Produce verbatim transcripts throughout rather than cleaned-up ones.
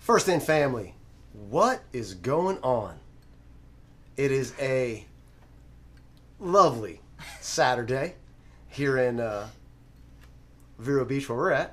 First In family, what is going on? It is a lovely Saturday here in uh, Vero Beach where we're at.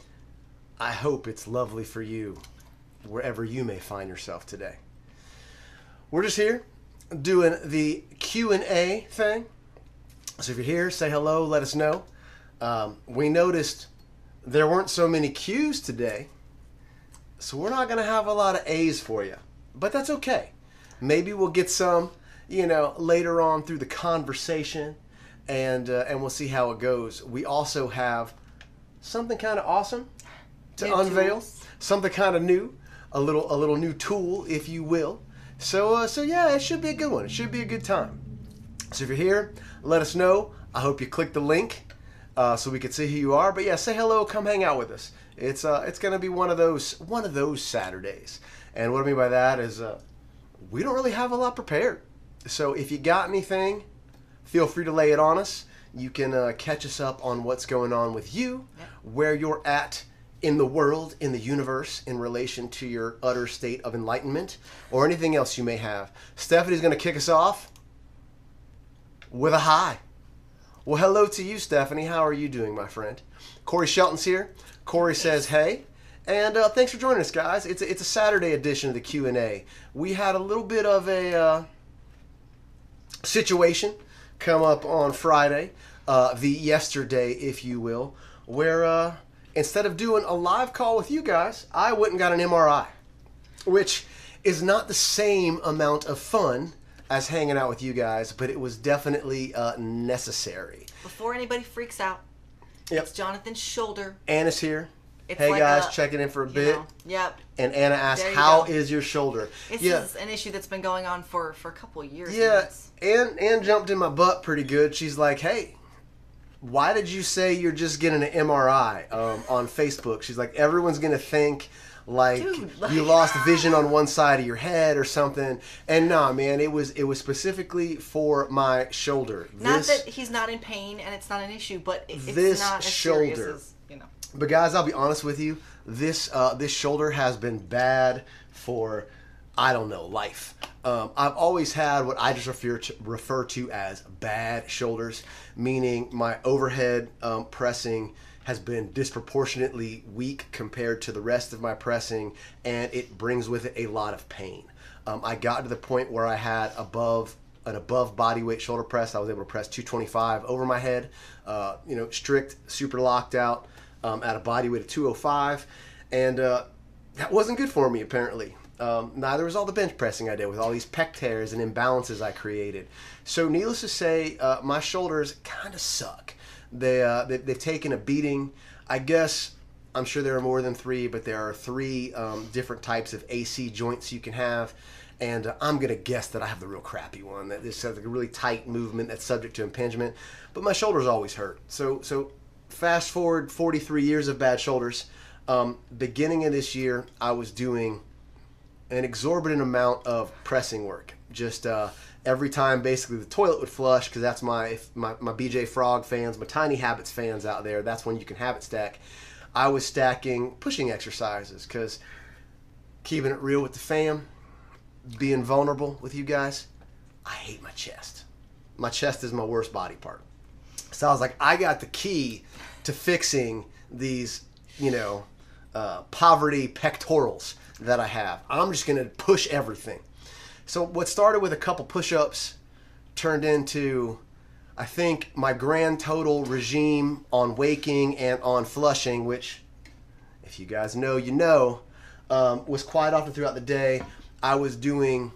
I hope it's lovely for you wherever you may find yourself today. We're just here doing the Q and A thing. So if you're here, say hello, let us know. Um, we noticed there weren't so many Q's today, so we're not going to have a lot of A's for you. But that's okay. Maybe we'll get some, you know, later on through the conversation, and uh, and we'll see how it goes. We also have something kind of awesome to New unveil, tools. something kind of new, a little a little new tool, if you will. So uh, so yeah, it should be a good one. It should be a good time. So if you're here, let us know. I hope you click the link uh, so we can see who you are. But yeah, say hello. Come hang out with us. It's uh, it's gonna be one of those one of those Saturdays. And what I mean by that is uh, we don't really have a lot prepared. So if you got anything, feel free to lay it on us. You can uh, catch us up on what's going on with you, Yep. where you're at in the world, in the universe, in relation to your utter state of enlightenment, or anything else you may have. Stephanie's going to kick us off with a hi. Well, hello to you, Stephanie. How are you doing, my friend? Corey Shelton's here. Corey says, hey. And uh, thanks for joining us, guys. It's a, it's a Saturday edition of the Q and A. We had a little bit of a uh, situation come up on Friday, uh, the yesterday, if you will, where uh, instead of doing a live call with you guys, I went and got an M R I, which is not the same amount of fun as hanging out with you guys, but it was definitely uh, necessary. Before anybody freaks out, Yep. it's Jonathan's shoulder. Anna's here. It's Hey like guys, a- checking in for a you bit. know, Yep. And Anna asked, There you "How go. is your shoulder?" This yeah, is an issue that's been going on for, for a couple of years. yeah. and it's- Ann, Ann jumped in my butt pretty good. She's like, "Hey, why did you say you're just getting an M R I um, on Facebook?" She's like, "Everyone's gonna think like Dude, like- you lost vision on one side of your head or something." And nah, man, it was it was specifically for my shoulder. Not This- that he's not in pain and it's not an issue, but it, it's This not as serious shoulder. as, you know. But guys, I'll be honest with you. This uh, this shoulder has been bad for, I don't know, life. Um, I've always had what I just refer to, refer to as bad shoulders, meaning my overhead um, pressing has been disproportionately weak compared to the rest of my pressing, and it brings with it a lot of pain. Um, I got to the point where I had above an above body weight shoulder press. I was able to press two twenty-five over my head, uh, you know, strict, super locked out. Um, at a body weight of two oh five, and uh, that wasn't good for me apparently. Um, neither was all the bench pressing I did with all these pec tears and imbalances I created. So needless to say, uh, my shoulders kind of suck. They, uh, they, they've taken a beating. I guess, I'm sure there are more than three, but there are three um, different types of A C joints you can have. And uh, I'm going to guess that I have the real crappy one, that this has like a really tight movement that's subject to impingement. But my shoulders always hurt. So, so fast forward forty-three years of bad shoulders. Um, beginning of this year, I was doing an exorbitant amount of pressing work. Just uh, every time, basically, the toilet would flush, because that's my, my my B J Frog fans, my Tiny Habits fans out there. That's when you can habit stack. I was stacking pushing exercises, because keeping it real with the fam, being vulnerable with you guys, I hate my chest. My chest is my worst body part. So I was like, I got the key to fixing these, you know, uh, poverty pectorals that I have. I'm just going to push everything. So what started with a couple push-ups turned into, I think, my grand total regime on waking and on flushing, which, if you guys know, you know, um, was quite often throughout the day. I was doing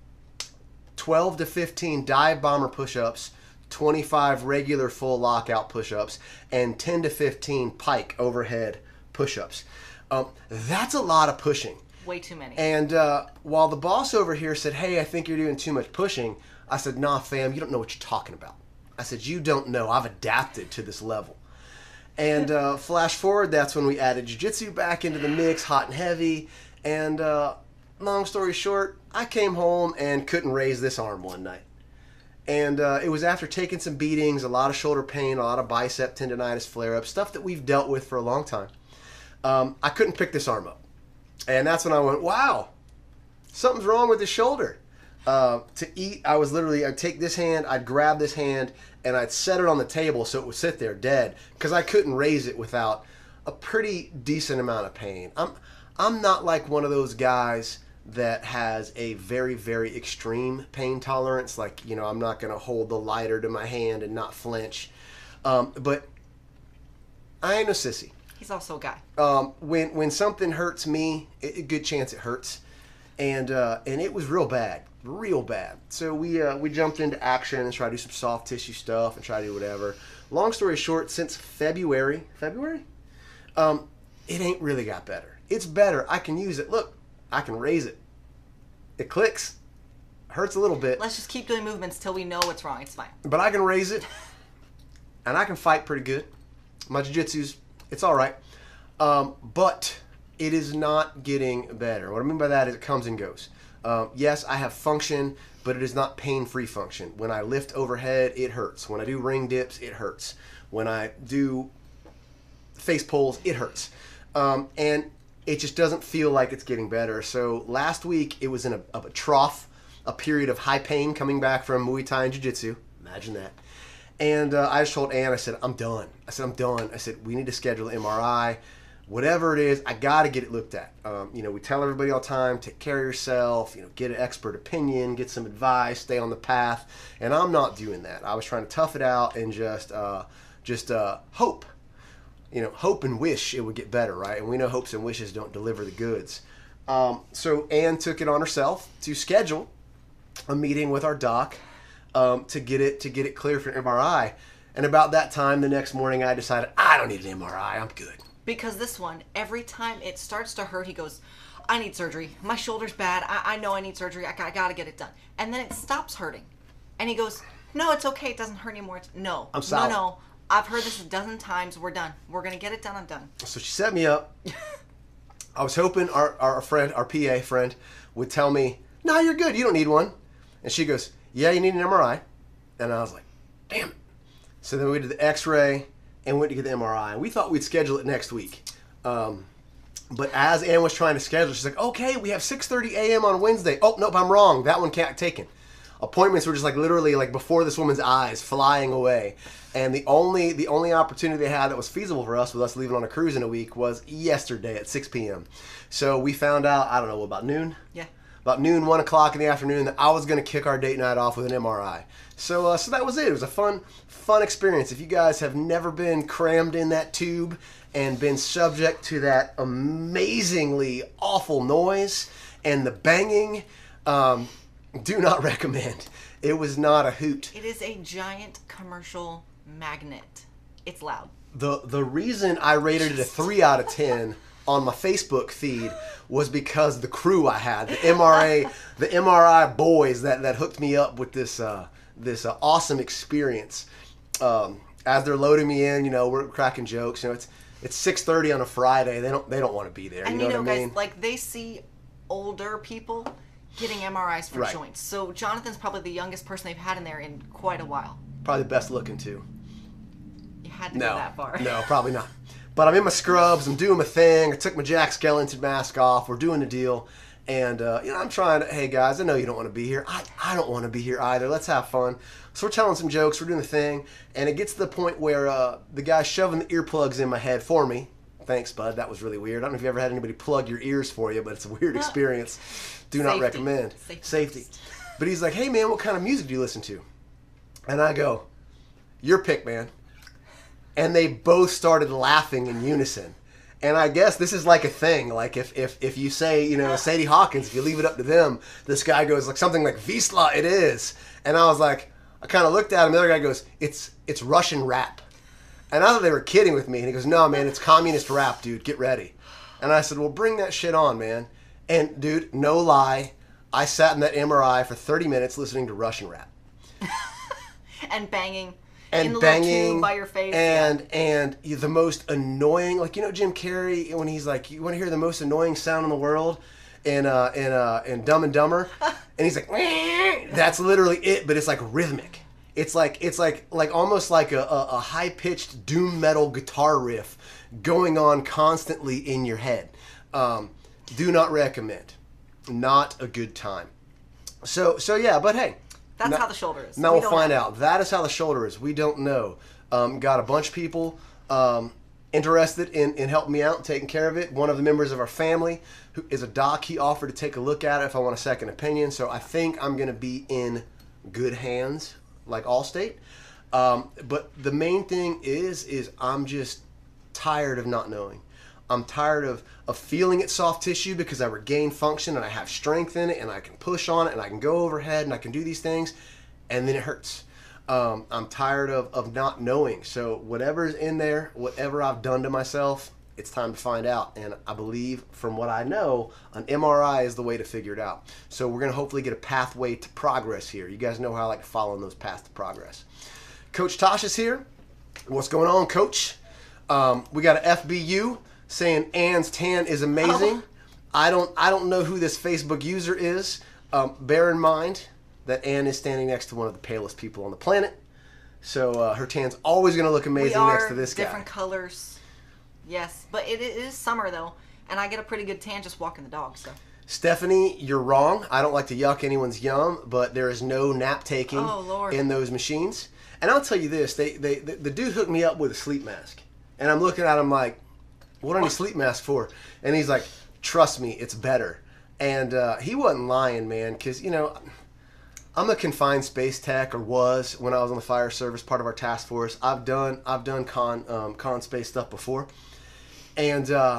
twelve to fifteen dive bomber push-ups, twenty-five regular full lockout push-ups, and ten to fifteen pike overhead push-ups. Um, that's a lot of pushing. Way too many. And uh, while the boss over here said, "Hey, I think you're doing too much pushing," I said, "Nah, fam, you don't know what you're talking about." I said, "You don't know. I've adapted to this level." And uh, flash forward, that's when we added jiu-jitsu back into the mix, hot and heavy. And uh, long story short, I came home and couldn't raise this arm one night. And uh, it was after taking some beatings, a lot of shoulder pain, a lot of bicep tendonitis flare-ups, stuff that we've dealt with for a long time. Um, I couldn't pick this arm up. And that's when I went, wow, something's wrong with the shoulder. Uh, to eat, I was literally, I'd take this hand, I'd grab this hand, and I'd set it on the table so it would sit there dead, because I couldn't raise it without a pretty decent amount of pain. I'm, I'm not like one of those guys that has a very, very extreme pain tolerance. Like, you know, I'm not going to hold the lighter to my hand and not flinch. Um, but I ain't no sissy. He's also a guy. Um, when when something hurts me, a good chance it hurts, and uh, and it was real bad, real bad. So we uh, we jumped into action and tried to do some soft tissue stuff and try to do whatever. Long story short, since February, February, um, it ain't really got better. It's better. I can use it. Look, I can raise it. It clicks. Hurts a little bit. Let's just keep doing movements till we know what's wrong. It's fine. But I can raise it, and I can fight pretty good. My jiu-jitsu's, it's all right. Um, but it is not getting better. What I mean by that is it comes and goes. Um, yes, I have function, but it is not pain-free function. When I lift overhead, it hurts. When I do ring dips, it hurts. When I do face pulls, it hurts. Um, and it just doesn't feel like it's getting better. So last week, it was in a, a trough, a period of high pain coming back from Muay Thai and Jiu-Jitsu. Imagine that. And uh, I just told Ann, I said, I'm done. I said, I'm done. I said, we need to schedule an M R I. Whatever it is, I got to get it looked at. Um, you know, we tell everybody all the time, take care of yourself, you know, get an expert opinion, get some advice, stay on the path. And I'm not doing that. I was trying to tough it out and just, uh, just uh, hope. You know, hope and wish it would get better, right? And we know hopes and wishes don't deliver the goods. Um, so Ann took it on herself to schedule a meeting with our doc um, to get it to get it clear for an M R I. And about that time, the next morning, I decided I don't need an M R I. I'm good. Because this one, every time it starts to hurt, he goes, I need surgery. My shoulder's bad. I, I know I need surgery. I, I got to get it done. And then it stops hurting. And he goes, no, it's okay. It doesn't hurt anymore. It's, no. I'm solid. No, no. I've heard this a dozen times. We're done. We're going to get it done. I'm done. So she set me up. I was hoping our, our friend, our P A friend, would tell me, no, you're good. You don't need one. And she goes, yeah, you need an M R I. And I was like, damn it. So then we did the x-ray and went to get the M R I. And we thought we'd schedule it next week. Um, but as Ann was trying to schedule, she's like, okay, we have six thirty a.m. on Wednesday. Oh, nope, I'm wrong. That one can't taken. Appointments were just like literally like before this woman's eyes flying away. And the only the only opportunity they had that was feasible for us with us leaving on a cruise in a week was yesterday at six p.m. So we found out, I don't know, about noon? Yeah. About noon, one o'clock in the afternoon, that I was going to kick our date night off with an M R I. So uh, so that was it. It was a fun, fun experience. If you guys have never been crammed in that tube and been subject to that amazingly awful noise and the banging, um, do not recommend. It was not a hoot. It is a giant commercial magnet. It's loud. The the reason I rated it a three out of ten on my Facebook feed was because the crew I had, the M R A, the M R I boys that, that hooked me up with this uh, this uh, awesome experience. Um, as they're loading me in, you know, we're cracking jokes. You know, it's it's six thirty on a Friday. They don't they don't want to be there. And you know, you know, what I mean? guys, like they see older people getting M R Is for Right. joints. So Jonathan's probably the youngest person they've had in there in quite a while. Probably the best looking too. You had to No, go that far. no, probably not. But I'm in my scrubs. I'm doing my thing. I took my Jack Skellington mask off. We're doing the deal. And, uh, you know, I'm trying to, hey, guys, I know you don't want to be here. I, I don't want to be here either. Let's have fun. So we're telling some jokes. We're doing the thing. And it gets to the point where uh, the guy's shoving the earplugs in my head for me. Thanks, bud. That was really weird. I don't know if you ever had anybody plug your ears for you, but it's a weird experience. Do not Safety. recommend. Safety. Safety. But he's like, hey, man, what kind of music do you listen to? And I go, your pick, man. And they both started laughing in unison. And I guess this is like a thing. Like if, if, if you say, you know, Sadie Hawkins, if you leave it up to them, this guy goes like something like Wisla, it is. And I was like, I kind of looked at him. The other guy goes, it's it's Russian rap. And I thought they were kidding with me. And he goes, no, man, it's communist rap, dude. Get ready. And I said, well, bring that shit on, man. And dude, no lie, I sat in that M R I for thirty minutes listening to Russian rap. And banging. And in the banging little tube by your face. and yeah. and you- the most annoying, like you know Jim Carrey when he's like, you want to hear the most annoying sound in the world, in uh in uh in Dumb and Dumber, and he's like, that's literally it, but it's like rhythmic. It's like it's like like almost like a, a, a high pitched doom metal guitar riff going on constantly in your head. Um, Do not recommend. Not a good time. So, so yeah, but hey. That's now, how the shoulder is. Now we we'll find know. out. That is how the shoulder is. We don't know. Um, got a bunch of people um, interested in, in helping me out and taking care of it. One of the members of our family who is a doc, he offered to take a look at it if I want a second opinion. So I think I'm going to be in good hands, like Allstate. Um, but the main thing is, is I'm just tired of not knowing. I'm tired of, of feeling it's soft tissue because I regain function and I have strength in it and I can push on it and I can go overhead and I can do these things, and then it hurts. Um, I'm tired of, of not knowing. So whatever's in there, whatever I've done to myself, it's time to find out. And I believe, from what I know, an M R I is the way to figure it out. So we're going to hopefully get a pathway to progress here. You guys know how I like to follow in those paths to progress. Coach Tosh is here. What's going on, Coach? Um, we got an F B U saying Ann's tan is amazing. Oh. I don't I don't know who this Facebook user is. Um, bear in mind that Ann is standing next to one of the palest people on the planet. So uh, her tan's always going to look amazing we next to this different guy. Different colors. Yes, but it, it is summer though, and I get a pretty good tan just walking the dog. So. Stephanie, you're wrong. I don't like to yuck anyone's yum, but there is no nap taking oh, in those machines. And I'll tell you this, they, they the, the dude hooked me up with a sleep mask. And I'm looking at him like, what are you sleep mask for? And he's like, trust me, it's better. And uh, he wasn't lying, man, because, you know, I'm a confined space tech, or was when I was on the fire service, part of our task force. I've done I've done con um, con space stuff before. And, uh,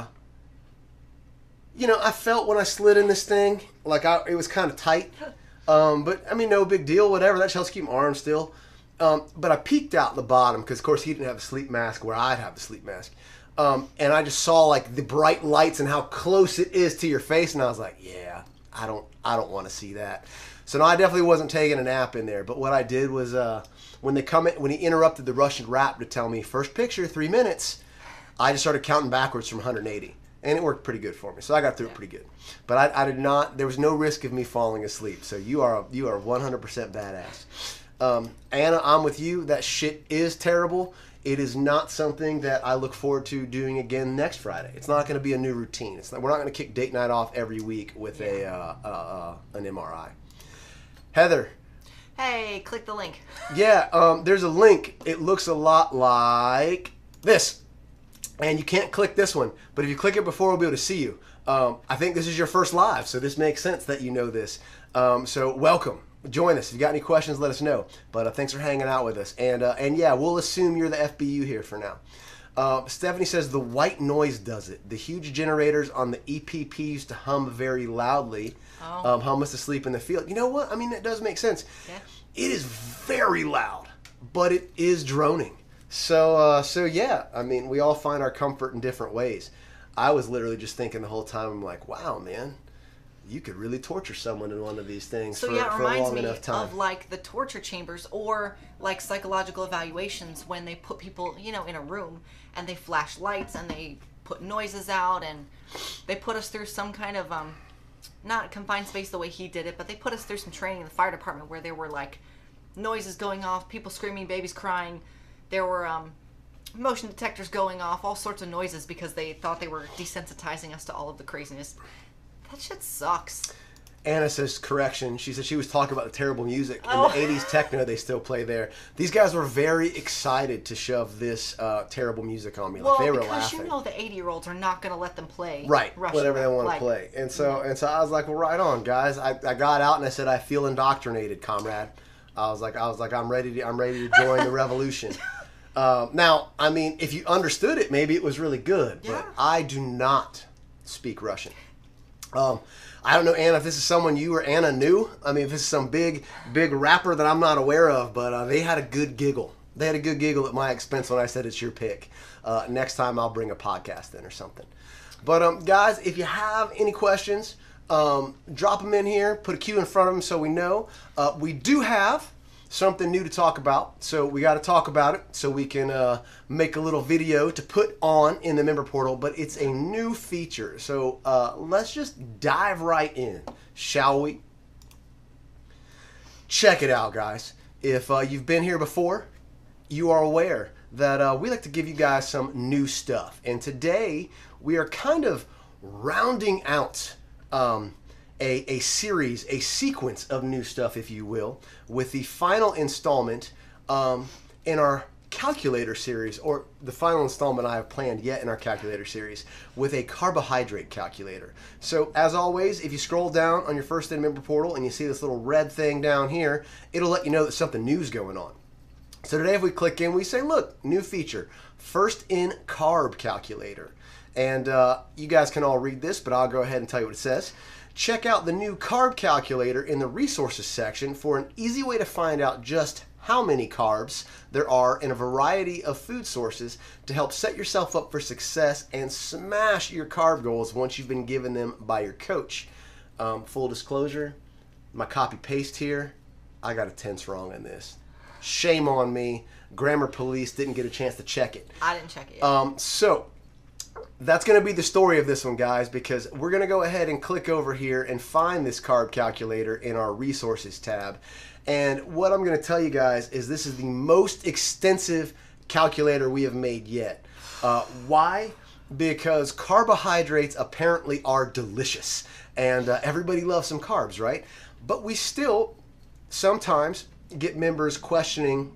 you know, I felt when I slid in this thing, like I, it was kind of tight. Um, but, I mean, no big deal, whatever. That helps keep my arm still. Um, but I peeked out the bottom because, of course, he didn't have a sleep mask where I'd have the sleep mask. Um, and I just saw like the bright lights and how close it is to your face, and I was like, "Yeah, I don't, I don't want to see that." So no, I definitely wasn't taking a nap in there. But what I did was, uh, when they come in, when he interrupted the Russian rap to tell me first picture, three minutes, I just started counting backwards from one hundred eighty, and it worked pretty good for me. So I got through it pretty good. But I, I did not. There was no risk of me falling asleep. So you are, you are one hundred percent badass. Um, Anna, I'm with you. That shit is terrible. It is not something that I look forward to doing again next Friday. It's not going to be a new routine. It's not, we're not going to kick date night off every week with yeah. a uh, uh, uh, an M R I. Heather. Hey, click the link. Yeah, um, there's a link. It looks a lot like this. And you can't click this one. But if you click it before, we'll be able to see you. Um, I think this is your first live, so this makes sense that you know this. Um, so welcome. Join us. If you got any questions, let us know. But uh, thanks for hanging out with us. And uh, and yeah, we'll assume you're the F B U here for now. Uh, Stephanie says the white noise does it. The huge generators on the E P P used to hum very loudly. Oh. Um, hum us to sleep in the field. You know what? I mean, that does make sense. Yeah. It is very loud, but it is droning. So uh, so yeah, I mean, we all find our comfort in different ways. I was literally just thinking the whole time, I'm like, wow, man. You could really torture someone in one of these things so, for, yeah, it for a long me enough time. Of like the torture chambers or like psychological evaluations when they put people, you know, in a room and they flash lights and they put noises out and they put us through some kind of um, not confined space the way he did it, but they put us through some training in the fire department where there were like noises going off, people screaming, babies crying. There were um, motion detectors going off, all sorts of noises because they thought they were desensitizing us to all of the craziness. That shit sucks. Anna says, correction, she said she was talking about the terrible music in oh. the eighties techno they still play there. These guys were very excited to shove this uh, terrible music on me. Well, like they were because laughing. you know the eighty-year-olds are not going to let them play right, Russian whatever they want like, to play. And so and so I was like, well, right on, guys. I, I got out and I said, I feel indoctrinated, comrade. I was like, I was like, I'm ready to, I'm ready to join the revolution. Uh, now, I mean, if you understood it, maybe it was really good. Yeah. But I do not speak Russian. Um, I don't know, Anna, if this is someone you or Anna knew. I mean, if this is some big, big rapper that I'm not aware of, but uh, they had a good giggle. They had a good giggle at my expense when I said it's your pick. Uh, next time I'll bring a podcast in or something. But um, guys, if you have any questions, um, drop them in here. Put a Q in front of them so we know. Uh, we do have something new to talk about, so we got to talk about it so we can uh, make a little video to put on in the member portal, but it's a new feature, so uh, let's just dive right in, shall we? Check it out, guys. If uh, you've been here before, you are aware that uh, we like to give you guys some new stuff, and today we are kind of rounding out um, a, a series, a sequence of new stuff, if you will, with the final installment um, in our calculator series, or the final installment I have planned yet in our calculator series, with a carbohydrate calculator. So as always, if you scroll down on your First In member portal and you see this little red thing down here, it'll let you know that something new is going on. So today if we click in, we say, look, new feature, First In carb calculator. And uh, you guys can all read this, but I'll go ahead and tell you what it says. Check out the new carb calculator in the resources section for an easy way to find out just how many carbs there are in a variety of food sources to help set yourself up for success and smash your carb goals once you've been given them by your coach. Um, full disclosure, my copy paste here, I got a tense wrong in this. Shame on me. Grammar police didn't get a chance to check it. I didn't check it yet. Um, so that's going to be the story of this one, guys, because we're going to go ahead and click over here and find this carb calculator in our resources tab. And what I'm going to tell you guys is this is the most extensive calculator we have made yet. Uh, why? Because carbohydrates apparently are delicious. And uh, everybody loves some carbs, right? But we still sometimes get members questioning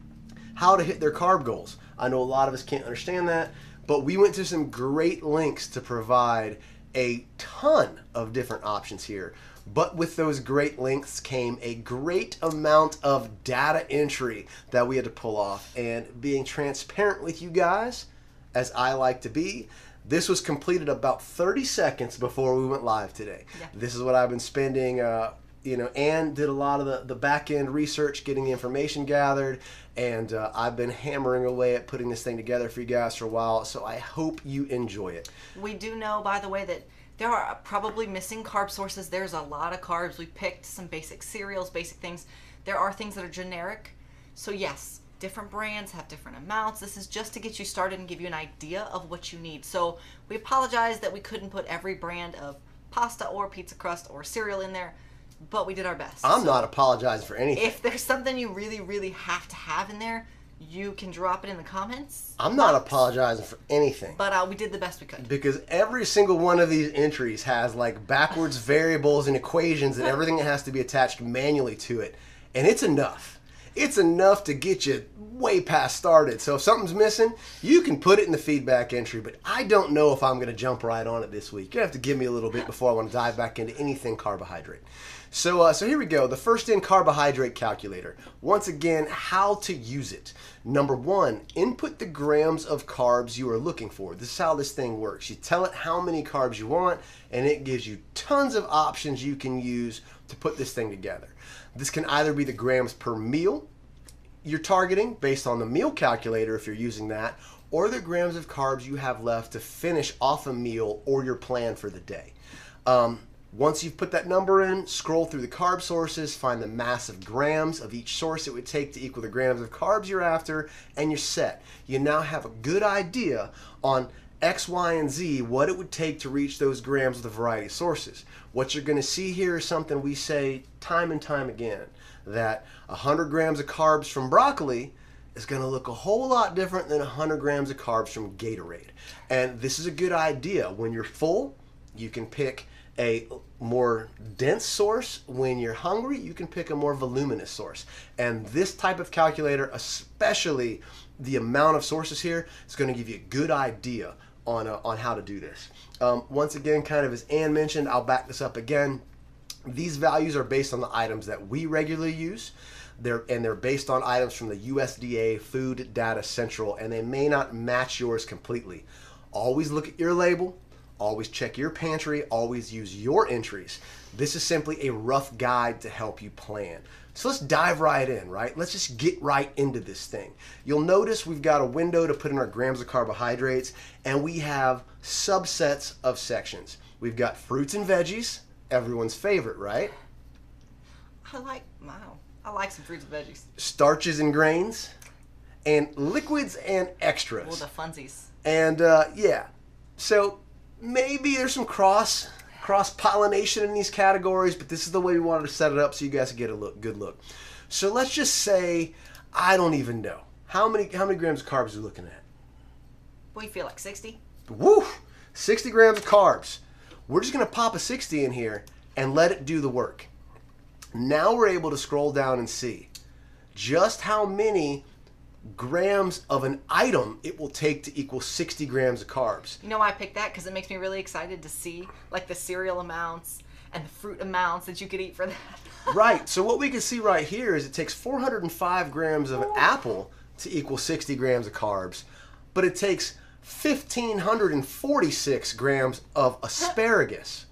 how to hit their carb goals. I know a lot of us can't understand that, but we went to some great links to provide a ton of different options here. But with those great links came a great amount of data entry that we had to pull off. And being transparent with you guys, as I like to be, this was completed about thirty seconds before we went live today. Yeah. This is what I've been spending, uh, you know, Ann did a lot of the, the back-end research, getting the information gathered, and uh, I've been hammering away at putting this thing together for you guys for a while, so I hope you enjoy it. We do know, by the way, that there are probably missing carb sources. There's a lot of carbs. We picked some basic cereals, basic things. There are things that are generic. So yes, different brands have different amounts. This is just to get you started and give you an idea of what you need. So we apologize that we couldn't put every brand of pasta or pizza crust or cereal in there, but we did our best. I'm so not apologizing for anything. If there's something you really, really have to have in there, you can drop it in the comments. I'm not box. apologizing for anything. But uh, we did the best we could. Because every single one of these entries has like backwards variables and equations and everything that has to be attached manually to it. And it's enough. It's enough to get you way past started. So if something's missing, you can put it in the feedback entry. But I don't know if I'm going to jump right on it this week. You have to give me a little bit before I want to dive back into anything carbohydrate. So, uh, so here we go. The First In carbohydrate calculator. Once again, how to use it. Number one, input the grams of carbs you are looking for. This is how this thing works. You tell it how many carbs you want, and it gives you tons of options you can use to put this thing together. This can either be the grams per meal you're targeting based on the meal calculator if you're using that, or the grams of carbs you have left to finish off a meal or your plan for the day. Um, Once you've put that number in, scroll through the carb sources, find the massive grams of each source it would take to equal the grams of carbs you're after, and you're set. You now have a good idea on X, Y, and Z, what it would take to reach those grams with a variety of sources. What you're going to see here is something we say time and time again, that one hundred grams of carbs from broccoli is going to look a whole lot different than one hundred grams of carbs from Gatorade. And this is a good idea. When you're full, you can pick a more dense source. When you're hungry, you can pick a more voluminous source. And this type of calculator, especially the amount of sources here, is going to give you a good idea on, uh, on how to do this. Um, once again, kind of as Ann mentioned, I'll back this up again. These values are based on the items that we regularly use. They're, and they're based on items from the U S D A Food Data Central, and they may not match yours completely. Always look at your label. Always check your pantry. Always use your entries. This is simply a rough guide to help you plan. So let's dive right in, right? Let's just get right into this thing. You'll notice we've got a window to put in our grams of carbohydrates, and we have subsets of sections. We've got fruits and veggies, everyone's favorite, right? I like, wow, I like some fruits and veggies. Starches and grains, and liquids and extras. Well, the funsies. And uh, yeah, so maybe there's some cross cross pollination in these categories, but this is the way we wanted to set it up so you guys can get a look, good look. So let's just say, I don't even know how many how many grams of carbs are we looking at. What do you feel like, sixty? Woo! sixty grams of carbs. We're just going to pop a sixty in here and let it do the work. Now we're able to scroll down and see just how many grams of an item it will take to equal sixty grams of carbs. You know why I picked that? Because it makes me really excited to see like the cereal amounts and the fruit amounts that you could eat for that. Right. So what we can see right here is it takes four hundred five grams of an apple to equal sixty grams of carbs, but it takes one thousand five hundred forty-six grams of asparagus.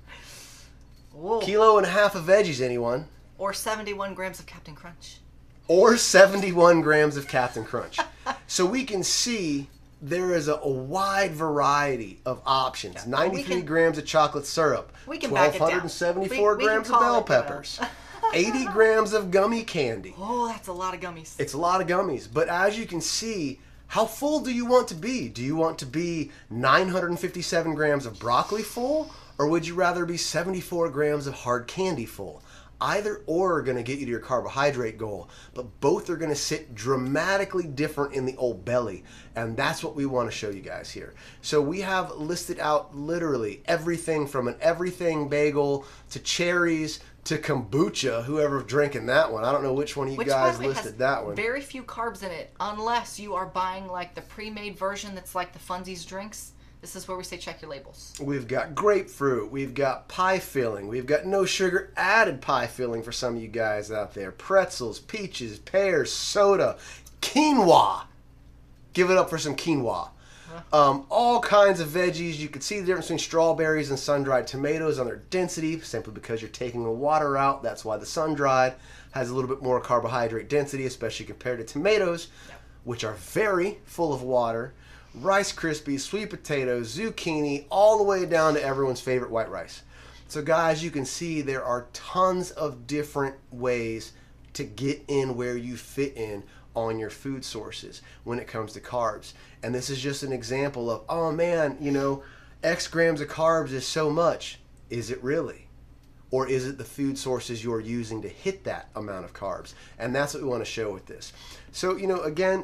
Whoa. Kilo and a half of veggies, anyone? Or seventy-one grams of Captain Crunch. Or seventy-one grams of Captain Crunch. So we can see there is a, a wide variety of options. Yeah. ninety-three can, grams of chocolate syrup. We can back it down. one thousand two hundred seventy-four we, we grams can of bell it, peppers. You know. eighty grams of gummy candy. Oh, that's a lot of gummies. It's a lot of gummies. But as you can see, how full do you want to be? Do you want to be nine hundred fifty-seven grams of broccoli full? Or would you rather be seventy-four grams of hard candy full? Either or are going to get you to your carbohydrate goal, but both are going to sit dramatically different in the old belly, and that's what we want to show you guys here. So we have listed out literally everything from an everything bagel to cherries to kombucha, whoever drinking that one. I don't know which one of you Which, guys by the way, listed has that one. Very few carbs in it, unless you are buying like the pre-made version that's like the Funsies drinks. This is where we say check your labels. We've got grapefruit. We've got pie filling. We've got no sugar added pie filling for some of you guys out there. Pretzels, peaches, pears, soda, quinoa. Give it up for some quinoa. Um, all kinds of veggies. You can see the difference between strawberries and sun-dried tomatoes on their density, simply because you're taking the water out. That's why the sun-dried has a little bit more carbohydrate density, especially compared to tomatoes, yep, which are very full of water. Rice Krispies, sweet potatoes, zucchini, all the way down to everyone's favorite white rice. So guys, you can see there are tons of different ways to get in where you fit in on your food sources when it comes to carbs. And this is just an example of, oh man, you know, X grams of carbs is so much. Is it really? Or is it the food sources you're using to hit that amount of carbs? And that's what we want to show with this. So, you know, again,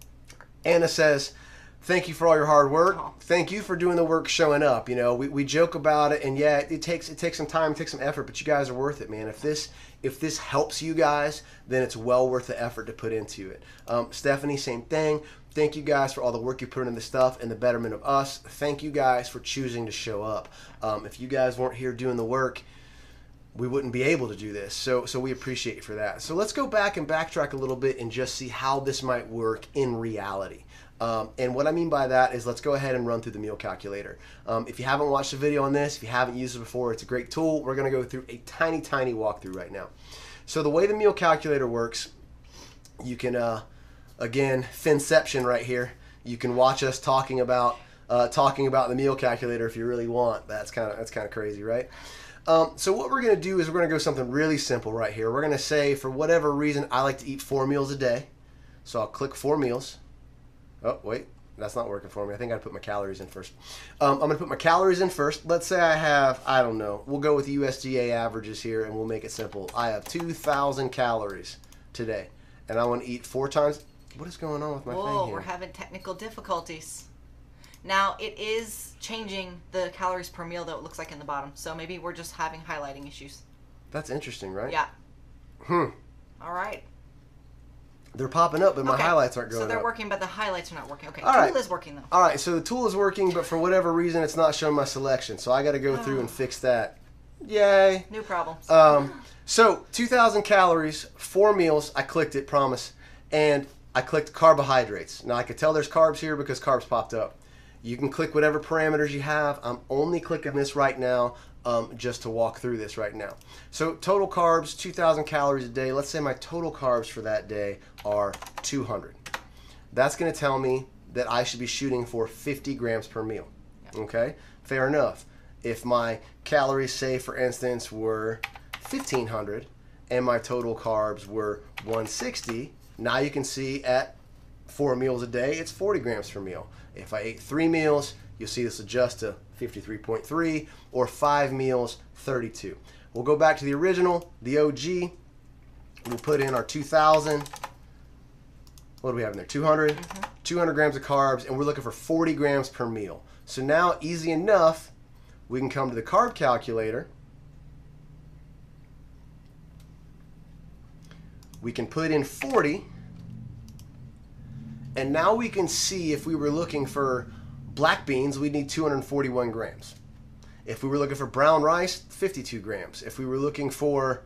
Anna says, thank you for all your hard work. Thank you for doing the work, showing up. You know, we, we joke about it, and yeah, it takes it takes some time, it takes some effort, but you guys are worth it, man. If this if this helps you guys, then it's well worth the effort to put into it. Um, Stephanie, same thing. Thank you guys for all the work you put into this stuff and the betterment of us. Thank you guys for choosing to show up. Um, if you guys weren't here doing the work, we wouldn't be able to do this. So so we appreciate you for that. So let's go back and backtrack a little bit and just see how this might work in reality. Um, and what I mean by that is let's go ahead and run through the meal calculator. Um, if you haven't watched a video on this, if you haven't used it before, it's a great tool. We're going to go through a tiny, tiny walkthrough right now. So the way the meal calculator works, you can, uh, again, Finception right here. You can watch us talking about uh, talking about the meal calculator if you really want. That's kind of that's kind of crazy, right? Um, so what we're going to do is we're going to go something really simple right here. We're going to say, for whatever reason, I like to eat four meals a day. So I'll click four meals. Oh, wait, that's not working for me. I think I gotta put my calories in first. Um, I'm going to put my calories in first. Let's say I have, I don't know, we'll go with U S D A averages here and we'll make it simple. I have two thousand calories today, and I want to eat four times. What is going on with my Whoa, thing here? we're having technical difficulties. Now, it is changing the calories per meal, though, it looks like in the bottom. So maybe we're just having highlighting issues. That's interesting, right? Yeah. Hmm. All right. They're popping up, but my okay. highlights aren't going So they're up. working, but the highlights are not working. Okay, All tool right. is working, though. All right, so the tool is working, but for whatever reason, it's not showing my selection. So I got to go through and fix that. Yay. New problems. Um, so two thousand calories, four meals. I clicked it, promise. And I clicked carbohydrates. Now I could tell there's carbs here because carbs popped up. You can click whatever parameters you have. I'm only clicking this right now um, just to walk through this right now. So total carbs, two thousand calories a day. Let's say my total carbs for that day are two hundred. That's going to tell me that I should be shooting for fifty grams per meal. Okay? Fair enough. If my calories, say for instance, were fifteen hundred and my total carbs were one hundred sixty, now you can see at four meals a day, it's forty grams per meal. If I ate three meals, you'll see this adjust to fifty-three point three, or five meals, thirty-two. We'll go back to the original, the O G. We'll put in our two thousand. What do we have in there? two hundred? Mm-hmm. two hundred grams of carbs, and we're looking for forty grams per meal. So now, easy enough, we can come to the carb calculator. We can put in forty. And now we can see if we were looking for black beans, we'd need two hundred forty-one grams. If we were looking for brown rice, fifty-two grams. If we were looking for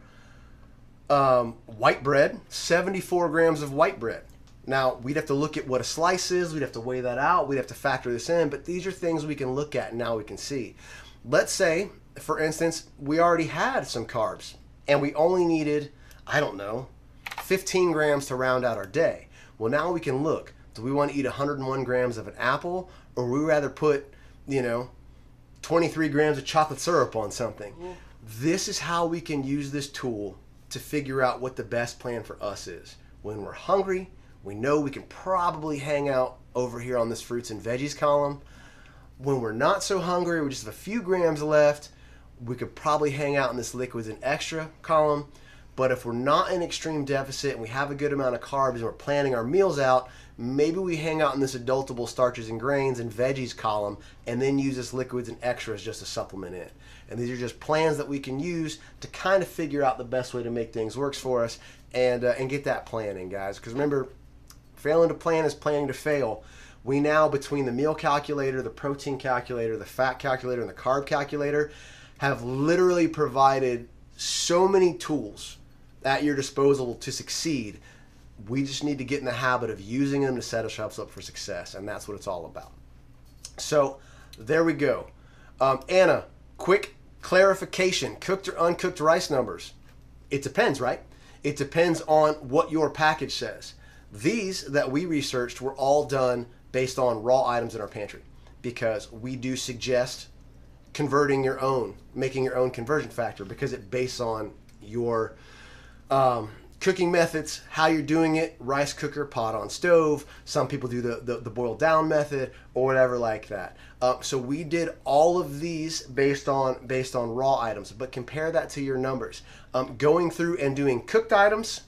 um, white bread, seventy-four grams of white bread. Now, we'd have to look at what a slice is. We'd have to weigh that out. We'd have to factor this in. But these are things we can look at and now we can see. Let's say, for instance, we already had some carbs and we only needed, I don't know, fifteen grams to round out our day. Well, now we can look. Do we want to eat one hundred one grams of an apple, or would we rather put, you know, twenty-three grams of chocolate syrup on something? Mm. This is how we can use this tool to figure out what the best plan for us is. When we're hungry, we know we can probably hang out over here on this fruits and veggies column. When we're not so hungry, we just have a few grams left, we could probably hang out in this liquids and extra column. But if we're not in extreme deficit and we have a good amount of carbs and we're planning our meals out, maybe we hang out in this adultable starches and grains and veggies column and then use this liquids and extras just to supplement it. And these are just plans that we can use to kind of figure out the best way to make things work for us and uh, and get that planning, guys. Because remember, failing to plan is planning to fail. We now, between the meal calculator, the protein calculator, the fat calculator, and the carb calculator, have literally provided so many tools at your disposal to succeed. We just need to get in the habit of using them to set ourselves up for success, and that's what it's all about. So there we go. Um, Anna, quick clarification: cooked or uncooked rice numbers? It depends, right? It depends on what your package says. These that we researched were all done based on raw items in our pantry, because we do suggest converting your own, making your own conversion factor, because it based on your um, cooking methods, how you're doing it, rice cooker, pot on stove. Some people do the, the, the boiled down method or whatever like that. Uh, so we did all of these based on based on raw items, but compare that to your numbers. Um, going through and doing cooked items,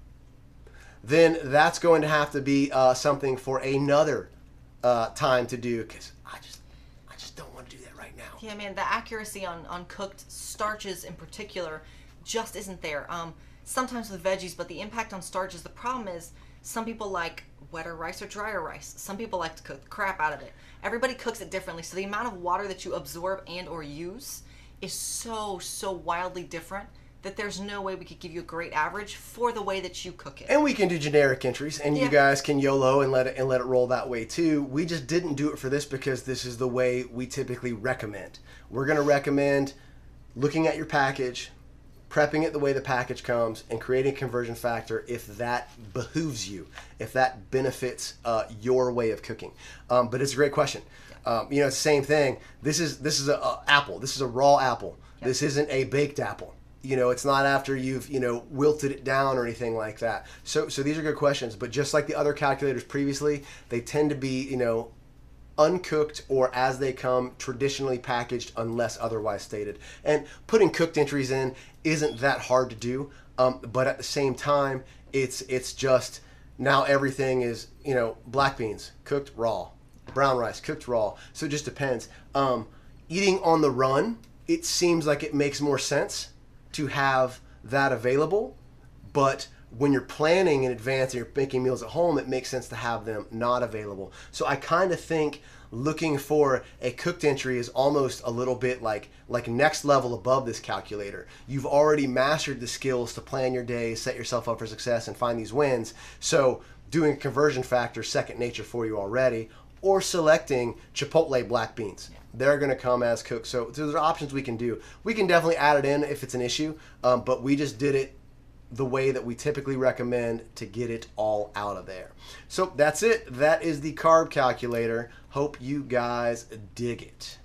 then that's going to have to be uh, something for another uh, time to do, because I just I just don't want to do that right now. Yeah, man, the accuracy on, on cooked starches in particular just isn't there. Um, sometimes with veggies, but the impact on starches, the problem is some people like wetter rice or drier rice. Some people like to cook the crap out of it. Everybody cooks it differently, so the amount of water that you absorb and or use is so, so wildly different that there's no way we could give you a great average for the way that you cook it. And we can do generic entries, and yeah. You guys can YOLO and let it and let it roll that way too. We just didn't do it for this because this is the way we typically recommend. We're going to recommend looking at your package, prepping it the way the package comes, and creating a conversion factor if that behooves you, if that benefits uh, your way of cooking. Um, but it's a great question. Um, you know, it's the same thing. This is this is a, a apple. This is a raw apple. Yep. This isn't a baked apple. You know, it's not after you've, you know, wilted it down or anything like that. So so these are good questions. But just like the other calculators previously, they tend to be, you know, uncooked or as they come, traditionally packaged unless otherwise stated. And putting cooked entries in isn't that hard to do. Um, but at the same time, it's it's just now everything is, you know, black beans, cooked raw. Brown rice, cooked raw. So it just depends. Um, eating on the run, it seems like it makes more sense to have that available, but when you're planning in advance and you're making meals at home, it makes sense to have them not available. So I kind of think looking for a cooked entry is almost a little bit like like next level above this calculator. You've already mastered the skills to plan your day, set yourself up for success, and find these wins. So doing a conversion factor is second nature for you already, or selecting Chipotle black beans. They're going to come as cooked. So there's options we can do. We can definitely add it in if it's an issue, um, but we just did it the way that we typically recommend to get it all out of there. So that's it. That is the carb calculator. Hope you guys dig it.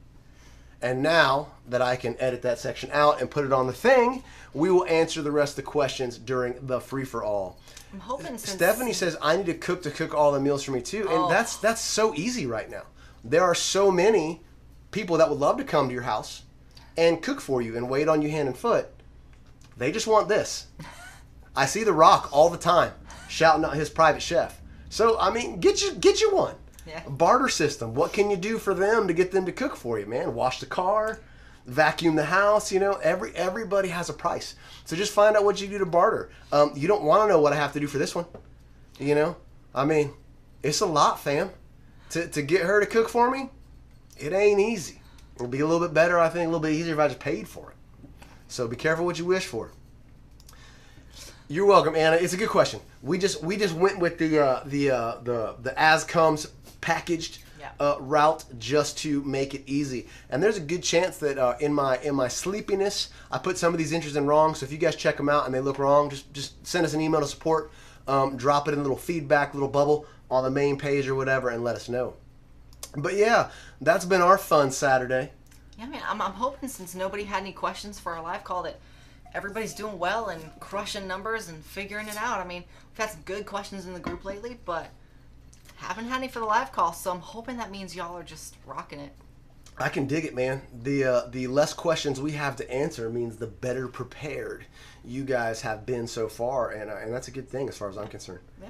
And now that I can edit that section out and put it on the thing, we will answer the rest of the questions during the free-for-all. I'm hoping since... Stephanie says, I need to cook to cook all the meals for me too. And Oh. that's that's so easy right now. There are so many people that would love to come to your house and cook for you and wait on you hand and foot. They just want this. I see The Rock all the time shouting out his private chef. So, I mean, get you get you one. Yeah. Barter system. What can you do for them to get them to cook for you, man? Wash the car, vacuum the house. You know, every everybody has a price. So just find out what you do to barter. Um, you don't want to know what I have to do for this one. You know, I mean, it's a lot, fam. To to get her to cook for me, it ain't easy. It'll be a little bit better, I think, a little bit easier if I just paid for it. So be careful what you wish for. You're welcome, Anna. It's a good question. We just we just went with the uh, the uh, the the as comes packaged yeah. uh, route just to make it easy. And there's a good chance that uh, in my in my sleepiness, I put some of these entries in wrong. So if you guys check them out and they look wrong, just just send us an email to support. Um, drop it in a little feedback, little bubble on the main page or whatever, and let us know. But yeah, that's been our fun Saturday. Yeah, man. I'm I'm hoping since nobody had any questions for our live call that everybody's doing well and crushing numbers and figuring it out. I mean, we've had some good questions in the group lately, but haven't had any for the live call, so I'm hoping that means y'all are just rocking it. I can dig it, man. The uh, the less questions we have to answer means the better prepared you guys have been so far, and uh, and that's a good thing as far as I'm concerned. Yeah.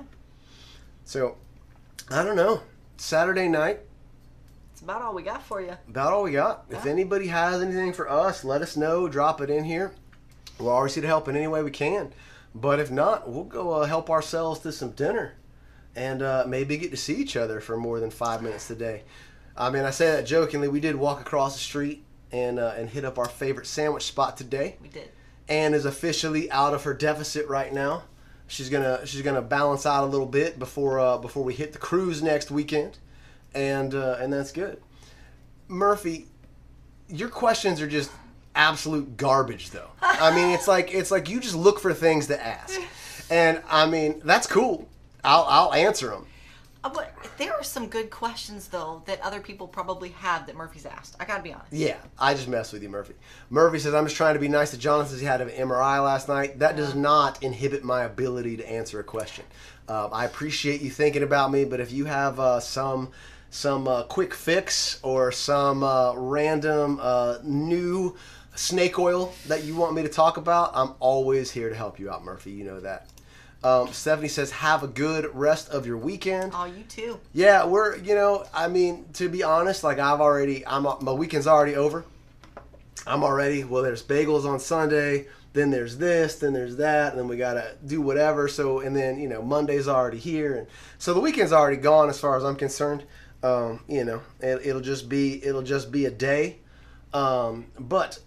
So, I don't know. Saturday night. It's about all we got for you. About all we got. Yeah. If anybody has anything for us, let us know. Drop it in here. We're always here to help in any way we can. But if not, we'll go uh, help ourselves to some dinner and uh, maybe get to see each other for more than five minutes today. I mean, I say that jokingly. We did walk across the street and uh, and hit up our favorite sandwich spot today. We did. Anne is officially out of her deficit right now. She's gonna she's gonna balance out a little bit before uh, before we hit the cruise next weekend, and uh, and that's good. Murphy, your questions are just absolute garbage, though. I mean, it's like it's like you just look for things to ask, and I mean that's cool. I'll I'll answer them. Uh, but there are some good questions though that other people probably have that Murphy's asked. I gotta be honest. Yeah, I just mess with you, Murphy. Murphy says, I'm just trying to be nice to Jonathan since he had an M R I last night. That does not inhibit my ability to answer a question. Uh, I appreciate you thinking about me, but if you have uh, some some uh, quick fix or some uh, random uh, new snake oil that you want me to talk about, I'm always here to help you out, Murphy. You know that. Um, Stephanie says, have a good rest of your weekend. Oh, you too. Yeah, we're, you know, I mean, to be honest, like I've already, I'm, my weekend's already over. I'm already, well, there's bagels on Sunday, then there's this, then there's that, and then we got to do whatever. So, and then, you know, Monday's already here. And so the weekend's already gone as far as I'm concerned. Um, you know, it, it'll just be, it'll just be a day. Um, but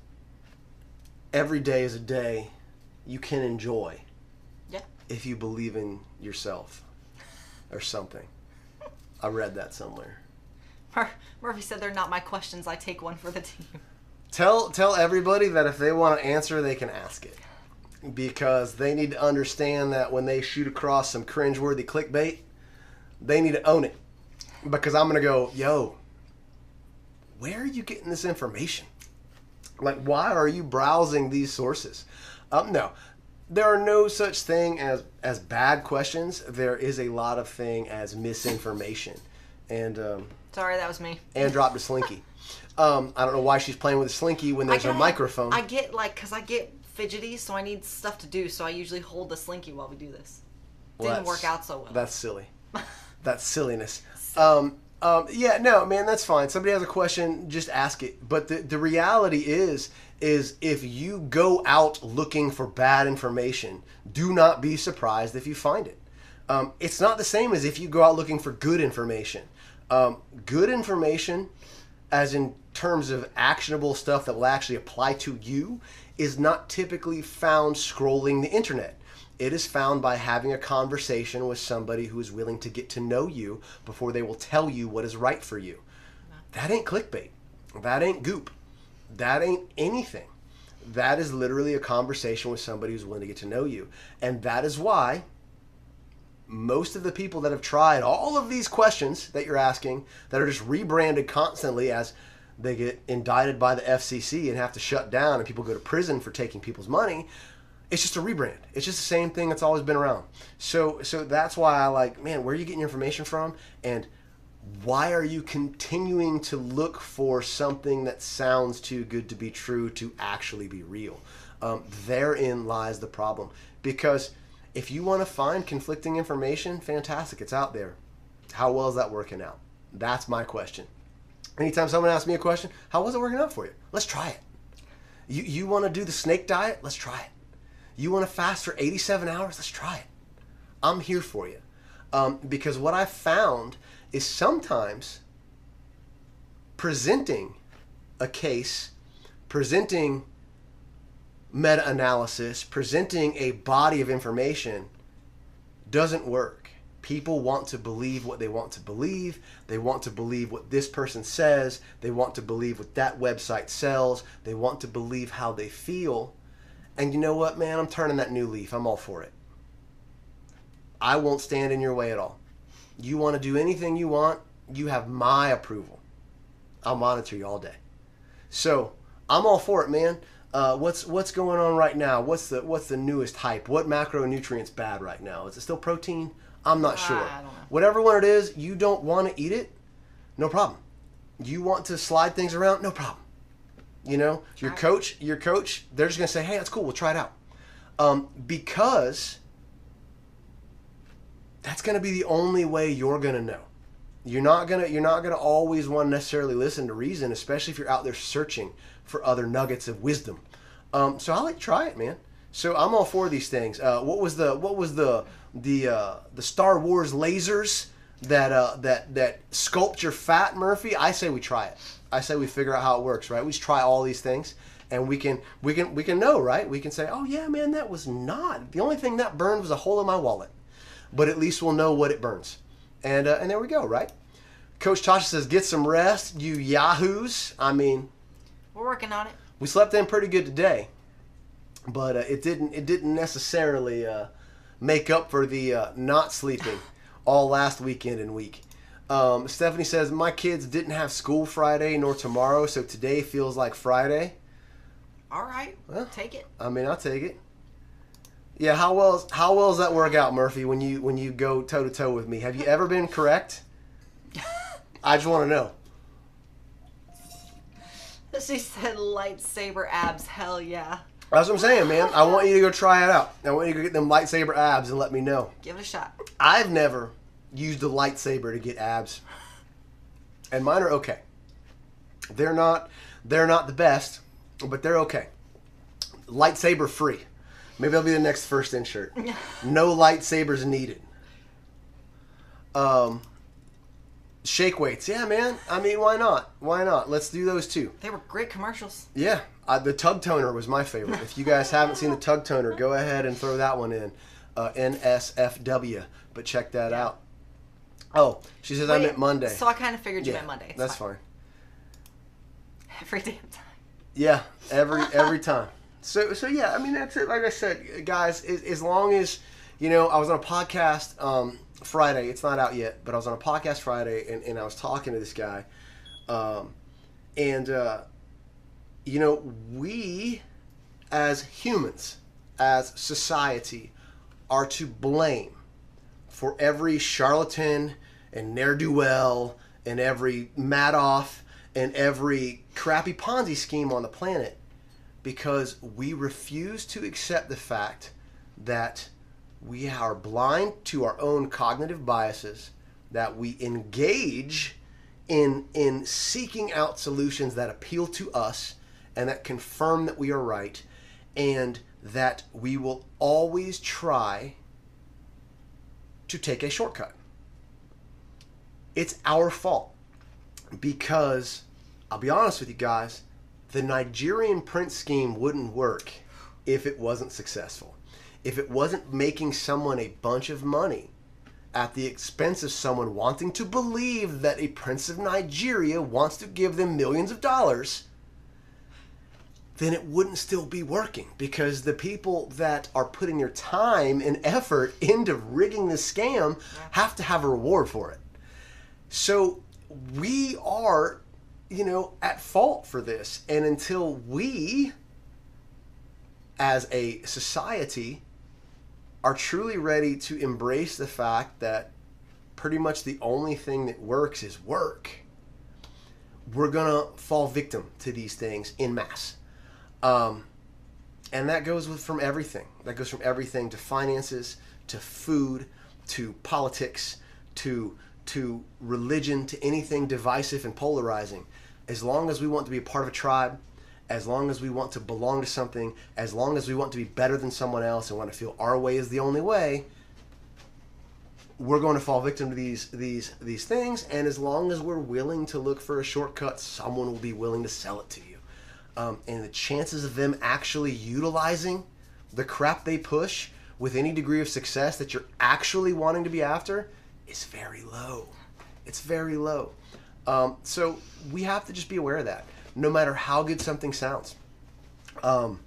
every day is a day you can enjoy. Yeah. If you believe in yourself or something. I read that somewhere. Mur- Murphy said they're not my questions. I take one for the team. Tell tell everybody that if they want to answer, they can ask it. Because they need to understand that when they shoot across some cringeworthy clickbait, they need to own it. Because I'm going to go, yo, where are you getting this information? Like, why are you browsing these sources? Um, no. There are no such thing as, as bad questions. There is a lot of thing as misinformation. And um, Sorry, that was me. and dropped a slinky. Um, I don't know why she's playing with a slinky when there's I a gotta- microphone. I get like, cause I get fidgety, so I need stuff to do. So I usually hold the slinky while we do this. Well, Didn't that's- work out so well. That's silly. That's silliness. Um, um, yeah, no, man, that's fine. Somebody has a question, just ask it. But the, the reality is, is if you go out looking for bad information, do not be surprised if you find it. Um, it's not the same as if you go out looking for good information. Um, good information, as in terms of actionable stuff that will actually apply to you, is not typically found scrolling the internet. It is found by having a conversation with somebody who is willing to get to know you before they will tell you what is right for you. That ain't clickbait. That ain't goop. That ain't anything. That is literally a conversation with somebody who's willing to get to know you. And that is why most of the people that have tried all of these questions that you're asking that are just rebranded constantly as they get indicted by the F C C and have to shut down and people go to prison for taking people's money, it's just a rebrand. It's just the same thing that's always been around. So so that's why I like, man, where are you getting your information from? And why are you continuing to look for something that sounds too good to be true to actually be real? Um, therein lies the problem. Because if you want to find conflicting information, fantastic, it's out there. How well is that working out? That's my question. Anytime someone asks me a question, how was it working out for you? Let's try it. You you want to do the snake diet? Let's try it. You want to fast for eighty-seven hours? Let's try it. I'm here for you. Um, because what I found is sometimes presenting a case, presenting meta-analysis, presenting a body of information doesn't work. People want to believe what they want to believe. They want to believe what this person says. They want to believe what that website sells. They want to believe how they feel. And you know what, man? I'm turning that new leaf. I'm all for it. I won't stand in your way at all. You want to do anything you want, you have my approval. I'll monitor you all day. So I'm all for it, man. Uh, what's what's going on right now? What's the what's the newest hype? What macronutrient's bad right now? Is it still protein? I'm not sure. I don't know. Whatever one it is, you don't want to eat it, no problem. You want to slide things around, no problem. You know, your coach, your coach, they're just gonna say, "Hey, that's cool. We'll try it out," um, because that's gonna be the only way you're gonna know. You're not gonna you're not gonna always want to necessarily listen to reason, especially if you're out there searching for other nuggets of wisdom. Um, so I like to try it, man. So I'm all for these things. Uh, what was the what was the the uh, the Star Wars lasers that uh, that that sculpt your fat, Murphy? I say we try it. I say we figure out how it works, right? We just try all these things, and we can we can we can know, right? We can say, oh yeah, man, that was not the only thing that burned was a hole in my wallet, but at least we'll know what it burns, and uh, and there we go, right? Coach Tasha says, get some rest, you yahoos. I mean, We're working on it. we slept in pretty good today, but uh, it didn't it didn't necessarily uh, make up for the uh, not sleeping all last weekend and week. Um, Stephanie says, my kids didn't have school Friday nor tomorrow, so today feels like Friday. All right. Well, Take it. I mean, I'll take it. Yeah, how well how well does that work out, Murphy? When you when you go toe to toe with me, have you ever been correct? I just want to know. She said lightsaber abs. Hell yeah. That's what I'm saying, man. I want you to go try it out. I want you to go get them lightsaber abs and let me know. Give it a shot. I've never used a lightsaber to get abs, and mine are okay. They're not they're not the best, but they're okay. Lightsaber free. Maybe that'll be the next first in shirt. No lightsabers needed. Um, shake weights, yeah, man. I mean, why not? Why not? Let's do those too. They were great commercials. Yeah, uh, the tug toner was my favorite. If you guys haven't seen the tug toner, go ahead and throw that one in. Uh, N S F W, but check that Yeah. out. Oh, she says I Wait, meant Monday. So I kind of figured you Yeah, meant Monday. It's that's fine. Every damn time. Yeah, every every time. So so yeah, I mean that's it. Like I said, guys, as, as long as you know, I was on a podcast um, Friday. It's not out yet, but I was on a podcast Friday, and, and I was talking to this guy, um, and uh, you know, we as humans, as society, are to blame for every charlatan and ne'er-do-well and every Madoff and every crappy Ponzi scheme on the planet, because we refuse to accept the fact that we are blind to our own cognitive biases, that we engage in in seeking out solutions that appeal to us and that confirm that we are right, and that we will always try to take a shortcut. It's our fault, because I'll be honest with you guys, the Nigerian prince scheme wouldn't work if it wasn't successful. If it wasn't making someone a bunch of money at the expense of someone wanting to believe that a prince of Nigeria wants to give them millions of dollars, then it wouldn't still be working, because the people that are putting their time and effort into rigging the scam have to have a reward for it. So we are, you know, at fault for this. And until we, as a society, are truly ready to embrace the fact that pretty much the only thing that works is work, we're going to fall victim to these things en masse. Um, and that goes with from everything. That goes from everything to finances, to food, to politics, to to religion, to anything divisive and polarizing. As long as we want to be a part of a tribe, as long as we want to belong to something, as long as we want to be better than someone else and want to feel our way is the only way, we're going to fall victim to these these these things. And as long as we're willing to look for a shortcut, someone will be willing to sell it to you. Um, and the chances of them actually utilizing the crap they push with any degree of success that you're actually wanting to be after is very low. It's very low. Um, so we have to just be aware of that, no matter how good something sounds. Um,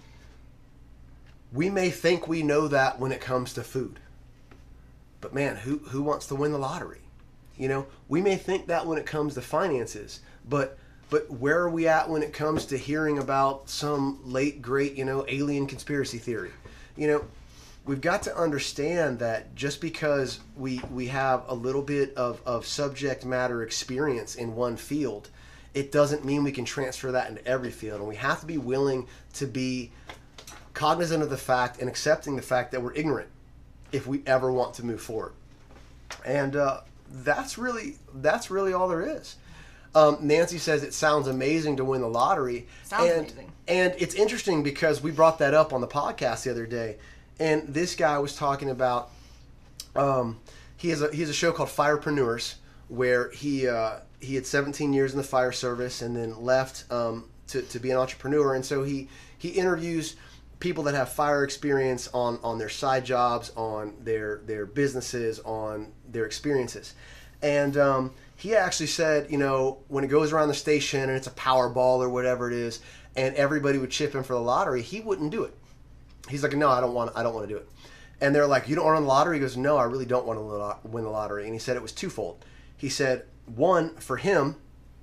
we may think we know that when it comes to food. But man, who who wants to win the lottery? You know, we may think that when it comes to finances, but but where are we at when it comes to hearing about some late great, you know, alien conspiracy theory? You know, we've got to understand that just because we we have a little bit of, of subject matter experience in one field, it doesn't mean we can transfer that into every field. And we have to be willing to be cognizant of the fact and accepting the fact that we're ignorant if we ever want to move forward. And uh, that's really that's really all there is. Um, Nancy says it sounds amazing to win the lottery. Sounds and, amazing. And it's interesting because we brought that up on the podcast the other day. And this guy was talking about, um, he has a he has a show called Firepreneurs, where he uh, he had seventeen years in the fire service and then left um, to, to be an entrepreneur. And so he, he interviews people that have fire experience on, on their side jobs, on their their businesses, on their experiences. And um, he actually said, you know, when it goes around the station and it's a Powerball or whatever it is, and everybody would chip in for the lottery, he wouldn't do it. He's like, no, I don't want I don't want to do it. And they're like, you don't want to win the lottery? He goes, no, I really don't want to win the lottery. And he said it was twofold. He said, one, for him,